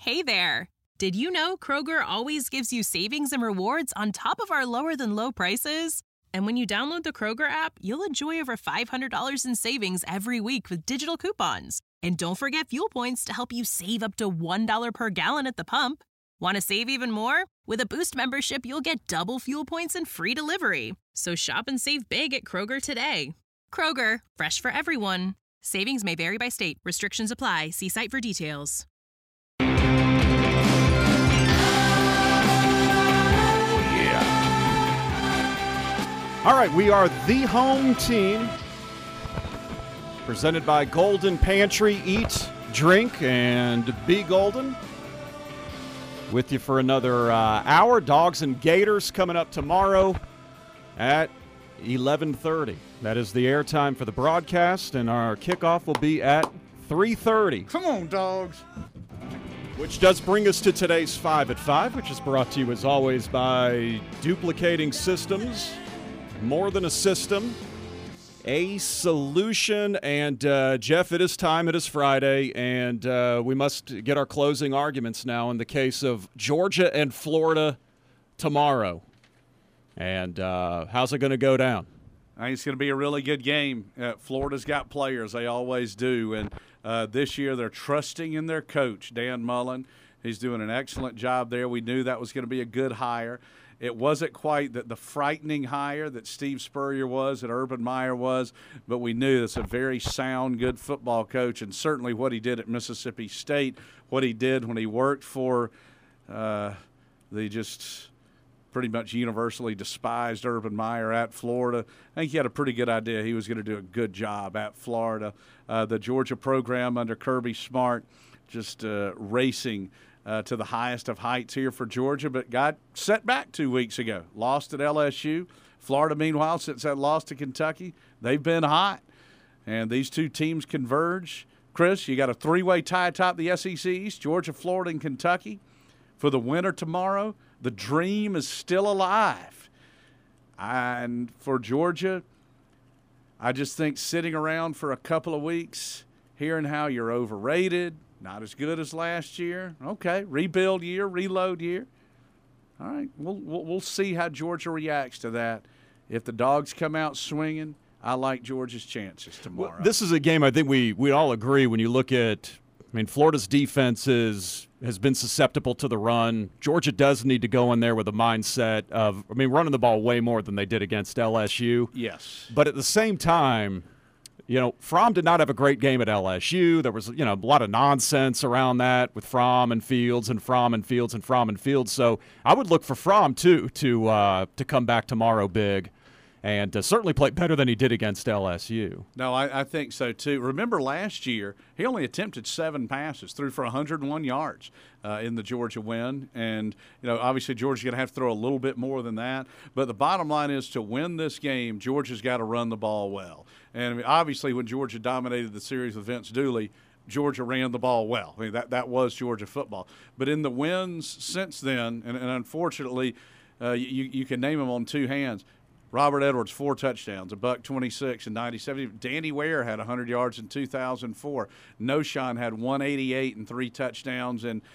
Hey there! Did you know Kroger always gives you savings and rewards on top of our lower-than-low prices? And when you download the Kroger app, you'll enjoy over $500 in savings every week with digital coupons. And don't forget fuel points to help you save up to $1 per gallon at the pump. Want to save even more? With a Boost membership, you'll get double fuel points and free delivery. So shop and save big at Kroger today. Kroger, fresh for everyone. Savings may vary by state. Restrictions apply. See site for details. All right, we are the home team, presented by Golden Pantry. Eat, drink, and be golden. With you for another hour. Dogs and Gators coming up tomorrow at 11:30. That is the airtime for the broadcast, and our kickoff will be at 3:30. Come on, Dogs. Which does bring us to today's 5 at 5, which is brought to you as always by Duplicating Systems. More than a system, a solution. And Jeff, it is time. It is Friday, and we must get our closing arguments now in the case of Georgia and Florida tomorrow. And how's it going to go down? I think it's going to be a really good game. Florida's got players. They always do. And this year they're trusting in their coach, Dan Mullen. He's doing an excellent job there. We knew that was going to be a good hire. It wasn't quite the frightening hire that Steve Spurrier was, that Urban Meyer was, but we knew that's a very sound, good football coach, and certainly what he did at Mississippi State, what he did when he worked for the just pretty much universally despised Urban Meyer at Florida. I think he had a pretty good idea he was going to do a good job at Florida. The Georgia program under Kirby Smart just racing to the highest of heights here for Georgia, but got set back 2 weeks ago. Lost at LSU. Florida, meanwhile, since that loss to Kentucky, they've been hot. And these two teams converge. Chris, you got a three-way tie atop the SEC East, Georgia, Florida, and Kentucky. For the winner tomorrow, the dream is still alive. And for Georgia, I just think sitting around for a couple of weeks, hearing how you're overrated, not as good as last year. Okay, rebuild year, reload year. All right, we'll see how Georgia reacts to that. If the Dogs come out swinging, I like Georgia's chances tomorrow. Well, this is a game I think we all agree when you look at – I mean, Florida's defense has been susceptible to the run. Georgia does need to go in there with a mindset of – running the ball way more than they did against LSU. Yes. But at the same time – Fromm did not have a great game at LSU. There was, a lot of nonsense around that with Fromm and Fields and Fromm and Fields and Fromm and Fields. So I would look for Fromm, too, to come back tomorrow big and certainly play better than he did against LSU. No, I think so, too. Remember last year, he only attempted 7 passes, threw for 101 yards in the Georgia win. And, obviously Georgia's going to have to throw a little bit more than that. But the bottom line is to win this game, Georgia's got to run the ball well. And obviously when Georgia dominated the series with Vince Dooley, Georgia ran the ball well. That was Georgia football. But in the wins since then, and unfortunately you can name them on 2 hands, Robert Edwards, 4 touchdowns, $126 and 97. Danny Ware had 100 yards in 2004. Noshawn had 188 and 3 touchdowns in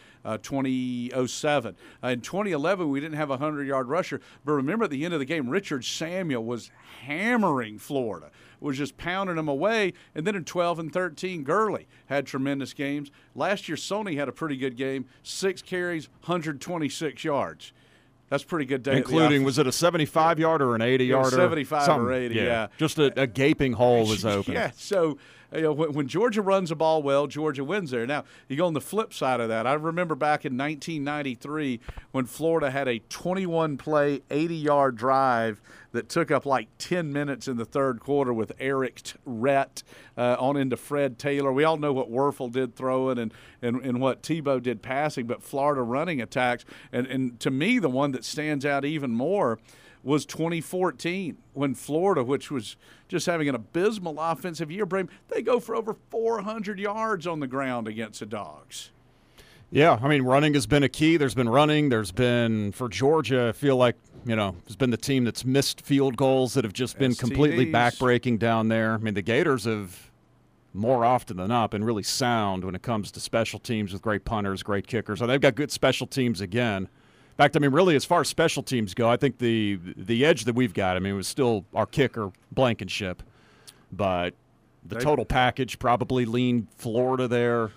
2007. In 2011, we didn't have a 100-yard rusher. But remember at the end of the game, Richard Samuel was hammering Florida, was just pounding them away. And then in 12 and 13, Gurley had tremendous games. Last year, Sony had a pretty good game, 6 carries, 126 yards. That's a pretty good day. Including, was it a 75-yarder or an 80-yarder? 75 or 80, yeah. Just a gaping hole was open. Yeah, so when Georgia runs the ball well, Georgia wins there. Now, you go on the flip side of that. I remember back in 1993 when Florida had a 21-play, 80-yard drive that took up like 10 minutes in the third quarter with Eric Rhett on into Fred Taylor. We all know what Werfel did throwing and what Tebow did passing, but Florida running attacks. And to me, the one that stands out even more was 2014 when Florida, which was just having an abysmal offensive year, they go for over 400 yards on the ground against the Dogs. Yeah, running has been a key. There's been running. There's been, for Georgia, I feel like, has been the team that's missed field goals that have just been completely backbreaking down there. The Gators have more often than not been really sound when it comes to special teams with great punters, great kickers. And they've got good special teams again. In fact, I mean, really, as far as special teams go, I think the edge that we've got, I mean, was still our kicker, Blankenship. But the total package probably leaned Florida there.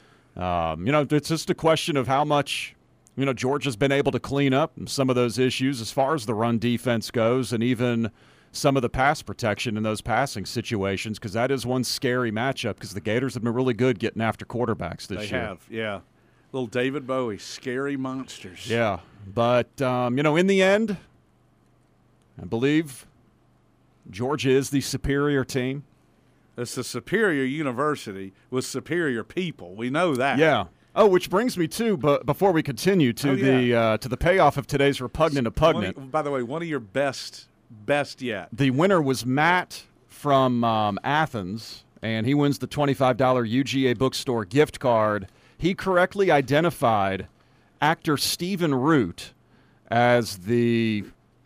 It's just a question of how much, Georgia's been able to clean up some of those issues as far as the run defense goes, and even some of the pass protection in those passing situations, because that is one scary matchup, because the Gators have been really good getting after quarterbacks this year. They have, yeah. Little David Bowie, scary monsters. Yeah, but, in the end, I believe Georgia is the superior team. It's the superior university with superior people. We know that. Yeah. Oh, which brings me to, but before we continue, to the payoff of today's Repugnant Oppugnant. By the way, one of your best yet. The winner was Matt from Athens, and he wins the $25 UGA bookstore gift card. He correctly identified actor Stephen Root as the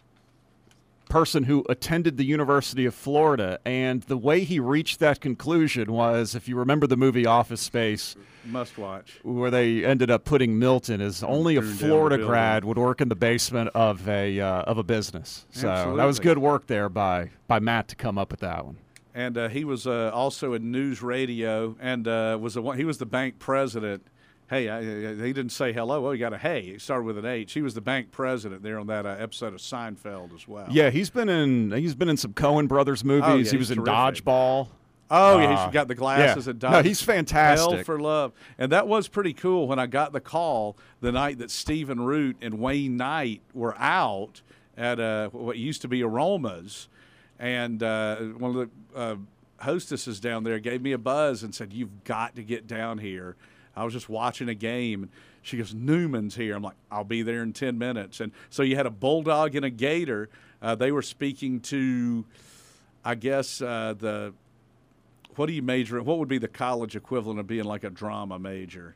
person who attended the University of Florida, and the way he reached that conclusion was, if you remember the movie Office Space, must watch, where they ended up putting Milton as only a Florida grad would work in the basement of a business. So Absolutely. That was good work there by Matt to come up with that one. And he was also in news radio, and he was the bank president. Hey, he didn't say hello. Well, he got a hey. It started with an H. He was the bank president there on that episode of Seinfeld as well. Yeah, he's been in some Coen Brothers movies. Oh, yeah, he was in terrific. Dodgeball. Oh, yeah, he's got the glasses and Dodgeball. No, he's fantastic. Hell for Love. And that was pretty cool when I got the call the night that Stephen Root and Wayne Knight were out at what used to be Aromas. And one of the hostesses down there gave me a buzz and said, "You've got to get down here." I was just watching a game. She goes, "Newman's here." I'm like, "I'll be there in 10 minutes." And so you had a Bulldog and a Gator. They were speaking to, I guess, what do you major in? What would be the college equivalent of being like a drama major?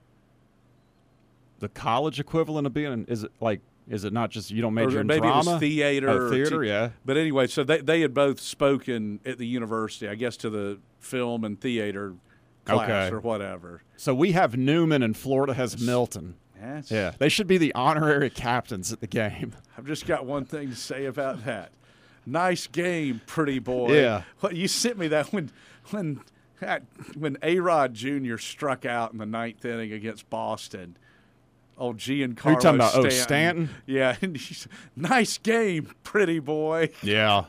The college equivalent of being, is it not just you don't major in maybe drama? Maybe it was theater. Oh, theater, yeah. But anyway, so they had both spoken at the university, I guess, to the film and theater class or whatever. So we have Newman and Florida has Milton. Yes. Yeah, they should be the honorary captains at the game. I've just got one thing to say about that. Nice game, pretty boy. Yeah. You sent me that when A-Rod Jr. struck out in the ninth inning against Boston. Oh, Giancarlo Who you talking about? Stanton. Oh, Stanton? Yeah. Nice game, pretty boy. Yeah.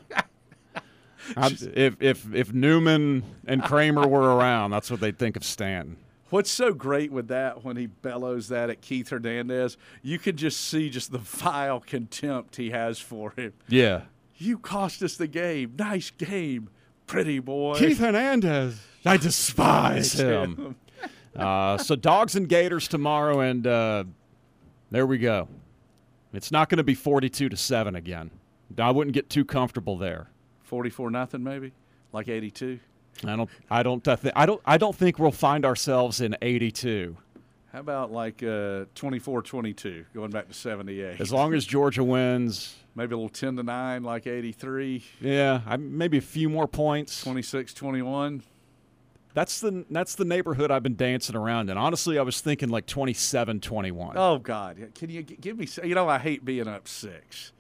If Newman and Kramer were around, that's what they'd think of Stanton. What's so great with that when he bellows that at Keith Hernandez, you could just see just the vile contempt he has for him. Yeah. You cost us the game. Nice game, pretty boy. Keith Hernandez. I despise him. So Dogs and Gators tomorrow, and there we go. It's not going to be 42-7 again. I wouldn't get too comfortable there. 44-0 maybe, like 82. I don't think we'll find ourselves in 82. How about like 24-22, going back to 78? As long as Georgia wins. Maybe a little 10-9, like 83. Yeah, maybe a few more points. 26-21. That's the neighborhood I've been dancing around in. Honestly, I was thinking like 27-21. Oh, God. Can you give me – I hate being up 6.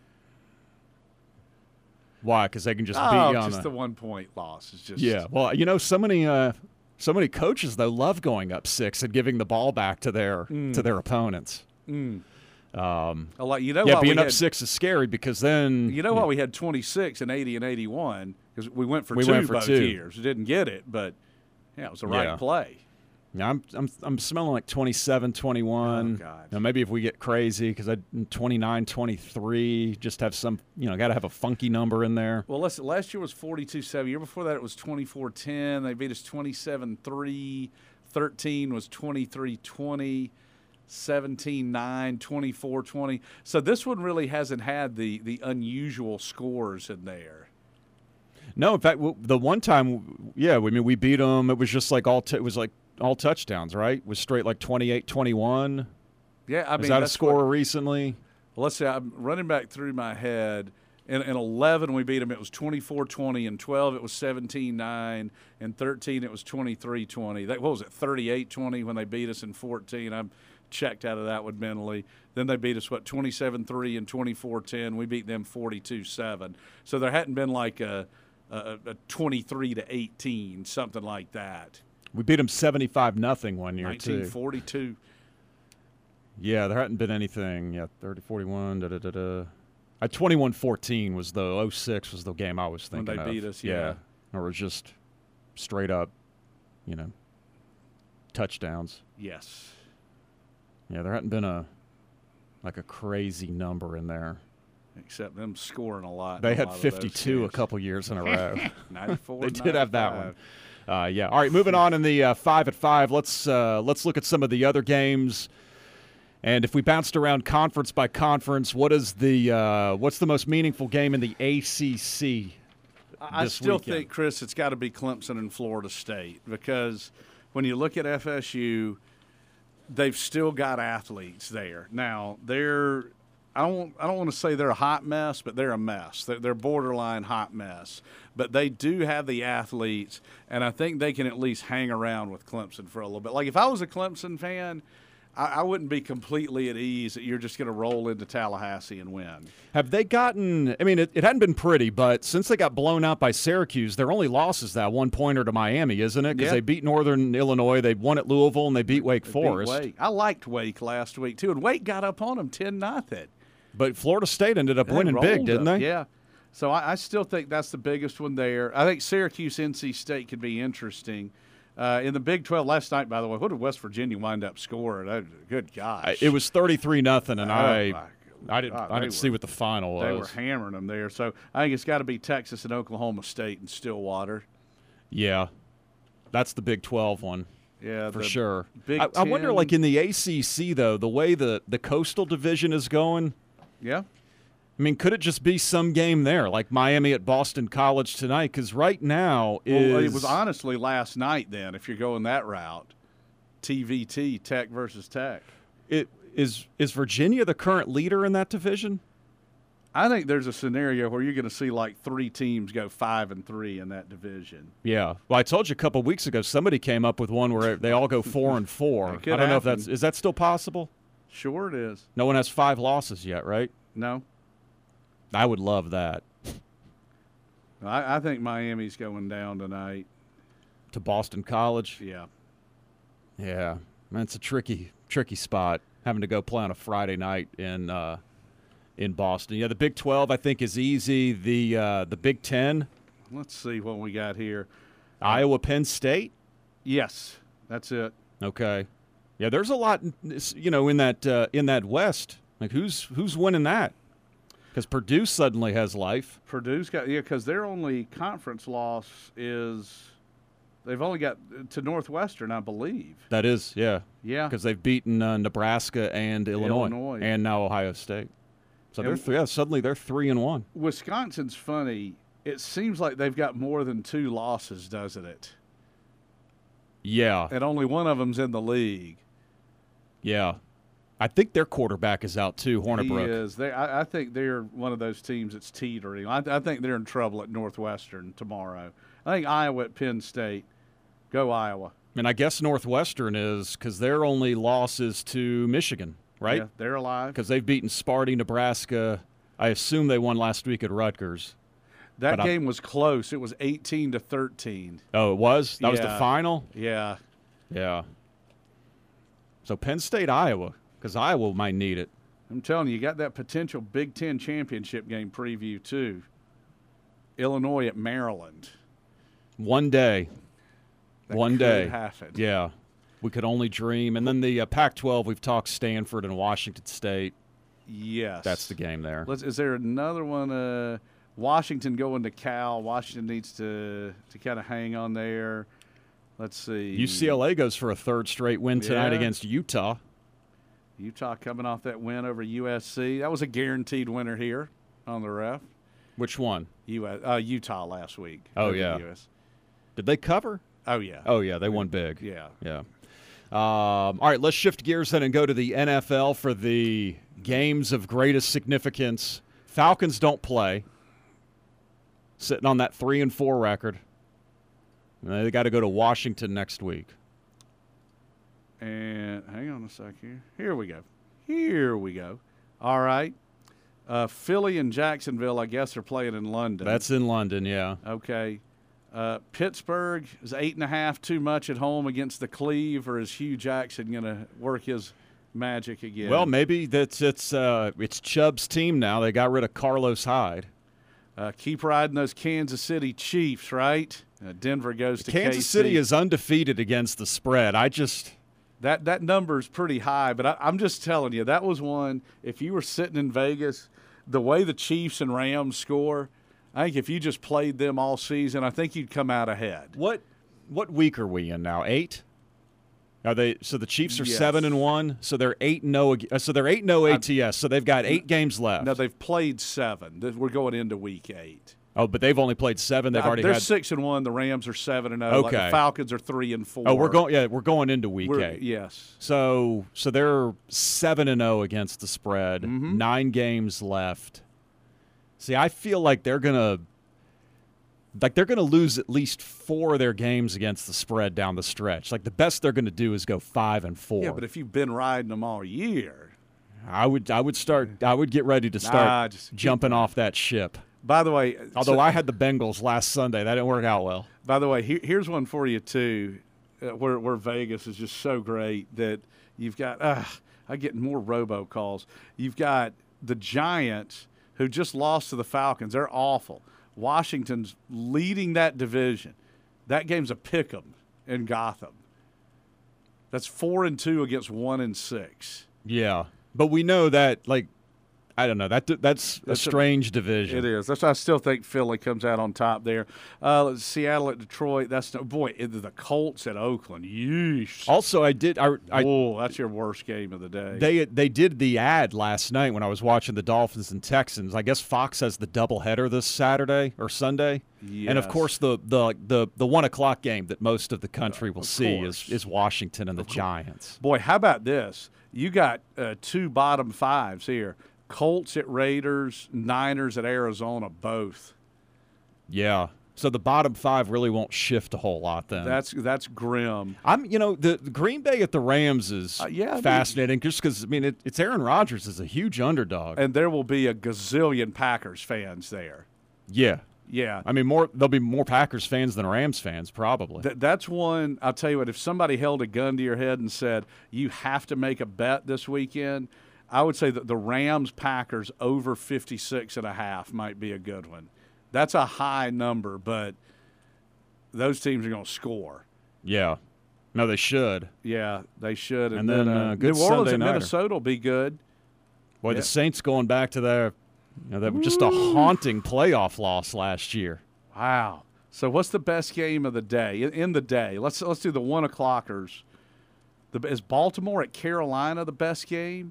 Why? Because they can just beat you on just the 1-point loss. Is just yeah. Well, so many coaches though love going up 6 and giving the ball back to their opponents. being up 6 is scary because then why we had 26 in 80 and 81 because we went for two both years. We didn't get it, but it was the right play. Yeah, I'm smelling like 27-21. Oh, God. Maybe if we get crazy because 29-23, just have some, got to have a funky number in there. Well, last year was 42-7. The year before that it was 24-10. They beat us 27-3. 13 was 23-20. 17-9, 24-20. So this one really hasn't had the unusual scores in there. No, in fact, the one time, we beat them. It was just like it was like all touchdowns, right? It was straight like 28-21. Yeah, I mean, is that a score recently? Well, let's say I'm running back through my head. In 11, we beat them. It was 24-20. In 12, it was 17-9. In 13, it was 23-20. What was it, 38-20 when they beat us in 14? I'm checked out of that one mentally. Then they beat us, 27-3 and 24-10. We beat them 42-7. So there hadn't been like a 23-18, something like that. We beat them 75-0 one year, 1942. Yeah, there hadn't been anything. Yeah, 30-41, da-da-da-da. 21-14 was the 06 was the game I was thinking of. When they beat us, yeah. Or it was just straight up, touchdowns. Yes. Yeah, there hadn't been a crazy number in there. Except them scoring a lot. They had 52 a couple years in a row. 94. They did have that one. Yeah. All right, moving on in the 5 at 5. Let's look at some of the other games. And if we bounced around conference by conference, what's the most meaningful game in the ACC? I still think, Chris, it's got to be Clemson and Florida State, because when you look at FSU, they've still got athletes there. Now, I don't want to say they're a hot mess, but they're a mess. They're borderline hot mess. But they do have the athletes, and I think they can at least hang around with Clemson for a little bit. Like, if I was a Clemson fan, I wouldn't be completely at ease that you're just going to roll into Tallahassee and win. Have they gotten – I mean, it hadn't been pretty, but since they got blown out by Syracuse, their only loss is that one-pointer to Miami, isn't it? Because they beat Northern Illinois, they won at Louisville, and they beat Wake Forest. I liked Wake last week, too, and Wake got up on them 10-0. But Florida State ended up winning big, didn't they? Yeah. So I still think that's the biggest one there. I think Syracuse-NC State could be interesting. In the Big 12 last night, by the way, what did West Virginia wind up scoring? Good gosh. It was 33-0, and I didn't see what the final was. They were hammering them there. So I think it's got to be Texas and Oklahoma State and Stillwater. Yeah. That's the Big 12 one. Yeah, for sure. I wonder, like in the ACC, though, the way the Coastal Division is going. Yeah. I mean, could it just be some game there, like Miami at Boston College tonight? Because right now it was honestly last night then, if you're going that route. TVT, Tech versus Tech. Is Virginia the current leader in that division? I think there's a scenario where you're going to see like 3 teams go 5-3 in that division. Yeah. Well, I told you a couple of weeks ago somebody came up with one where they all go 4-4. I don't know if is that still possible? Sure it is. No one has 5 losses yet, right? No. I would love that. I think Miami's going down tonight. To Boston College? Yeah. Yeah. Man, it's a tricky spot, having to go play on a Friday night in Boston. Yeah, the Big 12, I think, is easy. The Big 10. Let's see what we got here. Iowa, Penn State? Yes, that's it. Okay. Yeah, there's a lot, in that West. Like, who's winning that? Because Purdue suddenly has life. Purdue's got, because their only conference loss is they've only got to Northwestern, I believe. That is, yeah. Yeah. Because they've beaten Nebraska and Illinois, and now Ohio State. So suddenly they're 3-1. Wisconsin's funny. It seems like they've got more than 2 losses, doesn't it? Yeah. And only one of them's in the league. Yeah. I think their quarterback is out too, Hornibrook. He is. I think they're one of those teams that's teetering. I think they're in trouble at Northwestern tomorrow. I think Iowa at Penn State. Go Iowa. And I guess Northwestern is, because their only loss is to Michigan, right? Yeah, they're alive. Because they've beaten Sparty, Nebraska. I assume they won last week at Rutgers. That game was close. It was 18-13. Oh, it was? That was the final? Yeah. Yeah. So Penn State, Iowa. Because Iowa might need it. I'm telling you got that potential Big Ten championship game preview, too. Illinois at Maryland. One day. That could happen. Yeah. We could only dream. And then the Pac-12, we've talked Stanford and Washington State. Yes. That's the game there. Is there another one? Washington going to Cal. Washington needs to kind of hang on there. Let's see. UCLA goes for a 3rd straight win tonight against Utah. Utah coming off that win over USC. That was a guaranteed winner here on the ref. Which one? Utah last week. Oh, yeah. Did they cover? Oh, yeah. Oh, yeah. They won big. Yeah. Yeah. All right, let's shift gears then and go to the NFL for the games of greatest significance. Falcons don't play. sitting on that 3-4 record. And they got to go to Washington next week. And hang on a sec here. Here we go. All right. Philly and Jacksonville, I guess, are playing in London. That's in London, yeah. Okay. Pittsburgh is 8.5 too much at home against the Cleve, or is Hugh Jackson going to work his magic again? Well, maybe it's Chubb's team now. They got rid of Carlos Hyde. Keep riding those Kansas City Chiefs, right? Denver goes to Kansas KC. City is undefeated against the spread. That number is pretty high, but I'm just telling you, that was one. If you were sitting in Vegas, the way the Chiefs and Rams score, I think if you just played them all season, I think you'd come out ahead. What week are we in now? 8? Are they? So the Chiefs are Yes. 7-1. So they're 8-0. So they're 8-0 ATS. So they've got 8 games left. No, they've played 7. We're going into week 8. Oh, but they've only played 7. They're 6-1. The Rams are 7-0. Okay. Like the Falcons are 3-4. Oh, we're going into week 8. Yes. So they're 7-0 against the spread. Mm-hmm. 9 games left. See, I feel like they're gonna lose at least 4 of their games against the spread down the stretch. Like the best they're gonna do is go 5-4. Yeah, but if you've been riding them all year, I would get ready to start jumping off that ship. By the way, Although I had the Bengals last Sunday, that didn't work out well. By the way, here's one for you too, where Vegas is just so great that you've got. I get more robocalls. You've got the Giants who just lost to the Falcons. They're awful. Washington's leading that division. That game's a pick'em in Gotham. That's 4-2 against 1-6. Yeah, but we know that I don't know. That's a strange division. It is. That's why I still think Philly comes out on top there. Seattle at Detroit. The Colts at Oakland. Yeesh. Also, that's your worst game of the day. They did the ad last night when I was watching the Dolphins and Texans. I guess Fox has the doubleheader this Saturday or Sunday. Yes. And of course the 1:00 game that most of the country will see is Washington and the Giants. Boy, how about this? You got 2 bottom 5s here. Colts at Raiders, Niners at Arizona, both. Yeah. So the bottom 5 really won't shift a whole lot then. That's grim. The Green Bay at the Rams is fascinating just because it's Aaron Rodgers is a huge underdog, and there will be a gazillion Packers fans there. Yeah. Yeah. There'll be more Packers fans than Rams fans probably. That's one. I'll tell you what. If somebody held a gun to your head and said you have to make a bet this weekend, I would say that the Rams-Packers over 56.5 might be a good one. That's a high number, but those teams are going to score. Yeah. No, they should. Yeah, they should. And then good New Orleans Sunday and nighter. Minnesota will be good. Boy, the Saints going back to that was just a haunting playoff loss last year. Wow. So what's the best game of the day? In the day, let's do the 1:00ers. Is Baltimore at Carolina the best game?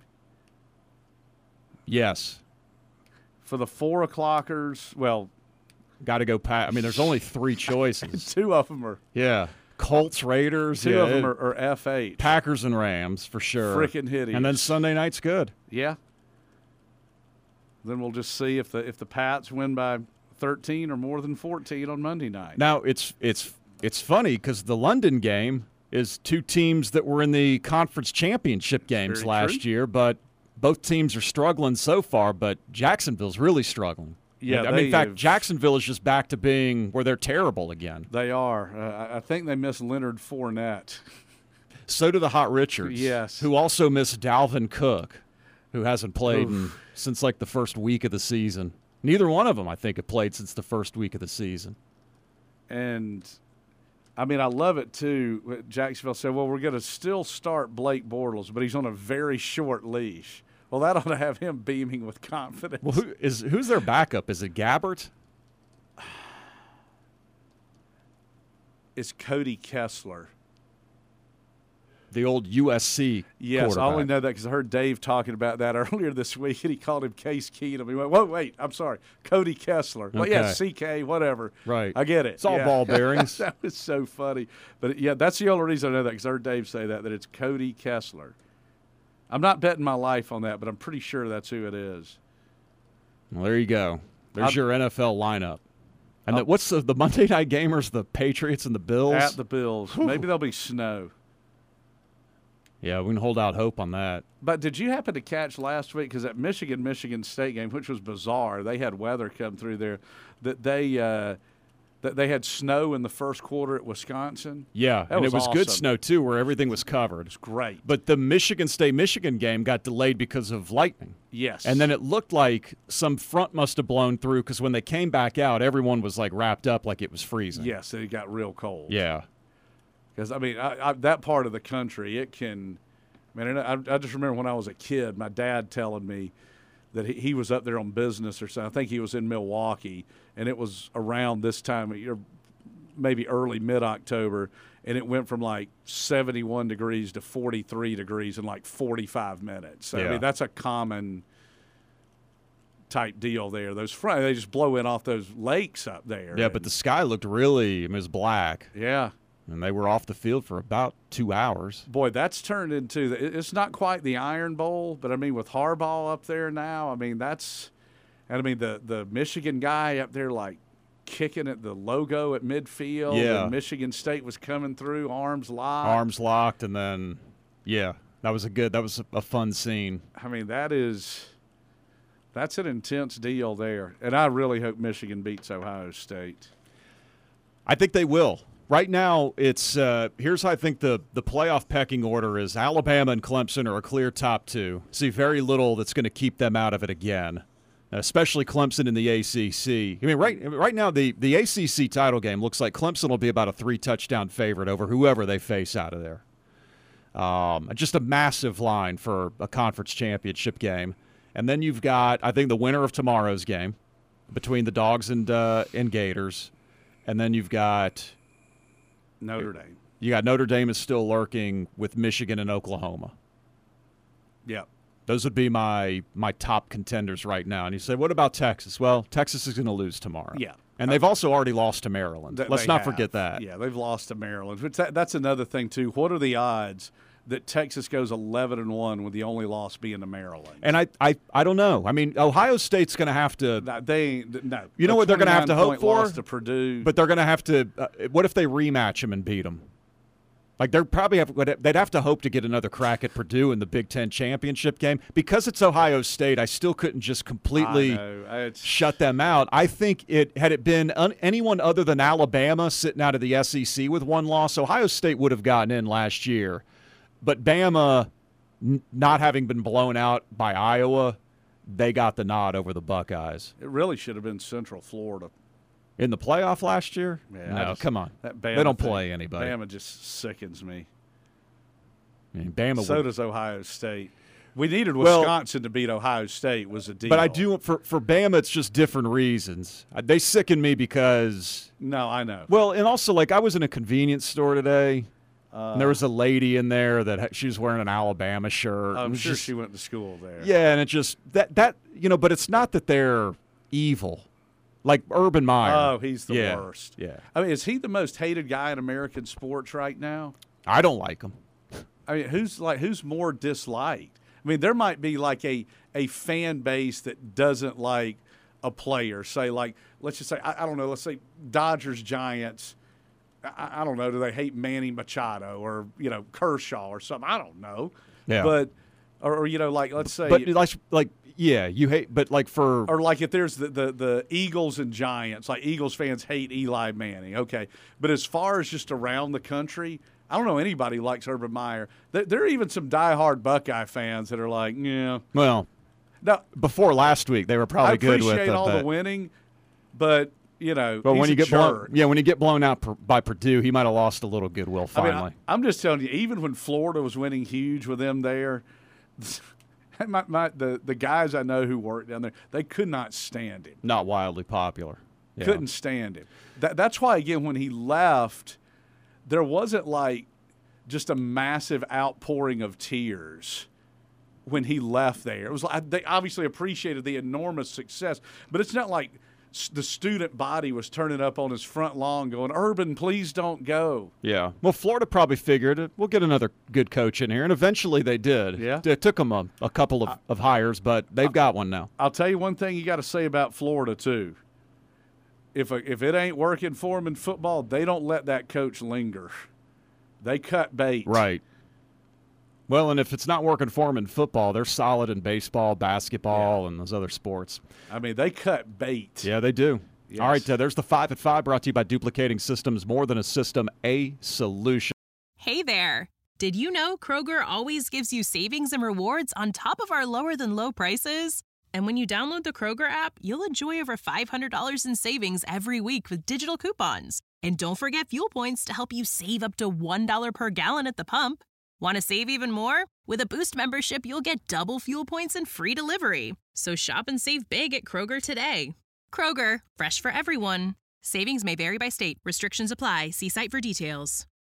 Yes. For the 4:00ers, well, got to go Pat. There's only 3 choices. 2 of them are. Yeah. Colts, Raiders. 2 of them are F8. Packers and Rams for sure. Freaking hideous. And then Sunday night's good. Yeah. Then we'll just see if the Pats win by 13 or more than 14 on Monday night. Now it's funny because the London game is 2 teams that were in the conference championship games last year, but both teams are struggling so far. But Jacksonville's really struggling. Yeah, in fact, Jacksonville is just back to being where they're terrible again. They are. I think they miss Leonard Fournette. So do the Hot Richards. Yes. Who also miss Dalvin Cook, who hasn't played since the first week of the season. Neither one of them, I think, have played since the first week of the season. And, I love it, too. Jacksonville said, well, we're going to still start Blake Bortles, but he's on a very short leash. Well, that ought to have him beaming with confidence. Well, who's their backup? Is it Gabbert? It's Cody Kessler. The old USC Yes, I only know that because I heard Dave talking about that earlier this week, and he called him Case Keenum. He went, whoa, wait, I'm sorry, Cody Kessler. Okay. Well, yeah, CK, whatever. Right. I get it. It's all ball bearings. That was so funny. But, yeah, that's the only reason I know that because I heard Dave say that it's Cody Kessler. I'm not betting my life on that, but I'm pretty sure that's who it is. Well, there you go. There's your NFL lineup. And what's the Monday night gamers? The Patriots and the Bills? At the Bills. Maybe there'll be snow. Yeah, we can hold out hope on that. But did you happen to catch last week, because that Michigan State game, which was bizarre, they had weather come through there, that they had snow in the first quarter at Wisconsin? Yeah, and it was awesome. good snow, too, where everything was covered. It's great. But the Michigan State-Michigan game got delayed because of lightning. Yes. And then it looked like some front must have blown through, because when they came back out, everyone was, like, wrapped up like it was freezing. Yes, it got real cold. Yeah. Because, I mean, that part of the country, it can – man, I just remember when I was a kid, my dad telling me that he was up there on business or something. I think he was in Milwaukee, and it was around this time of year, maybe early mid-October, and it went from like 71 degrees to 43 degrees in like 45 minutes. So, yeah. I mean, that's a common type deal there. They just blow in off those lakes up there. Yeah, but the sky looked really – it was black. Yeah. And they were off the field for about 2 hours. Boy, that's turned into it's not quite the Iron Bowl, but I mean with Harbaugh up there now, I mean the Michigan guy up there like kicking at the logo at midfield. Yeah. And Michigan State was coming through, arms locked, and then that was a fun scene. I mean that's an intense deal there, and I really hope Michigan beats Ohio State. I think they will. Right now, it's here's how I think the playoff pecking order is. Alabama and Clemson are a clear top two. See very little that's going to keep them out of it again, especially Clemson in the ACC. I mean, right now, the ACC title game looks like Clemson will be about a 3-touchdown favorite over whoever they face out of there. Just a massive line for a conference championship game. And then you've got, I think, the winner of tomorrow's game between the Dogs and Gators. And then you've got Notre Dame. You got Notre Dame is still lurking with Michigan and Oklahoma. Yeah. Those would be my top contenders right now. And you say, what about Texas? Well, Texas is going to lose tomorrow. Yeah. And they've also already lost to Maryland. Let's not forget that. Yeah, they've lost to Maryland. Which that's another thing, too. What are the odds that Texas goes 11-1 with the only loss being to Maryland? And I don't know. I mean, Ohio State's going to have to. No. You know what they're going to have to hope for? Loss to Purdue. But they're going to have to. What if they rematch them and beat them? Like they'd have to hope to get another crack at Purdue in the Big Ten championship game. Because it's Ohio State, I still couldn't just completely shut them out. I think had it been anyone other than Alabama sitting out of the SEC with one loss, Ohio State would have gotten in last year. But Bama, not having been blown out by Iowa, they got the nod over the Buckeyes. It really should have been Central Florida. In the playoff last year? Yeah, no, come on. They don't play anybody. Bama just sickens me. I mean, Bama. So does Ohio State. We needed Wisconsin to beat Ohio State was a deal. But I do for Bama, it's just different reasons. They sicken me because. No, I know. Well, and also like I was in a convenience store today. And there was a lady in there that she was wearing an Alabama shirt. I'm sure she went to school there. Yeah, and it just that but it's not that they're evil. Like Urban Meyer. Oh, he's the worst. Yeah. I mean, is he the most hated guy in American sports right now? I don't like him. I mean, who's more disliked? I mean, there might be like a fan base that doesn't like a player. Say like, let's just say, I don't know, let's say Dodgers, Giants. I don't know. Do they hate Manny Machado or Kershaw or something? I don't know. Yeah. But or like let's say. But like yeah, you hate. But like for or like if there's the Eagles and Giants, like Eagles fans hate Eli Manning. Okay, but as far as just around the country, I don't know anybody likes Urban Meyer. There are even some diehard Buckeye fans that are like, yeah. Well, now before last week they were probably good with it. I appreciate all the winning, but. But when you get blown out by Purdue, he might have lost a little goodwill finally. I mean, I'm just telling you, even when Florida was winning huge with them there, the guys I know who worked down there, they could not stand him. Not wildly popular. Yeah. Couldn't stand him. That's why, again, when he left, there wasn't like just a massive outpouring of tears when he left there. It was like they obviously appreciated the enormous success, but it's not like the student body was turning up on his front lawn going, Urban, please don't go. Yeah. Well, Florida probably figured we'll get another good coach in here, and eventually they did. Yeah. It took them a couple of hires, but they've got one now. I'll tell you one thing you got to say about Florida, too. if it ain't working for them in football, they don't let that coach linger. They cut bait. Right. Well, and if it's not working for them in football, they're solid in baseball, basketball, and those other sports. I mean, they cut bait. Yeah, they do. Yes. All right, there's the 5 at 5 brought to you by Duplicating Systems. More than a system, a solution. Hey there! Did you know Kroger always gives you savings and rewards on top of our lower-than-low prices? And when you download the Kroger app, you'll enjoy over $500 in savings every week with digital coupons. And don't forget fuel points to help you save up to $1 per gallon at the pump. Want to save even more? With a Boost membership, you'll get double fuel points and free delivery. So shop and save big at Kroger today. Kroger, fresh for everyone. Savings may vary by state. Restrictions apply. See site for details.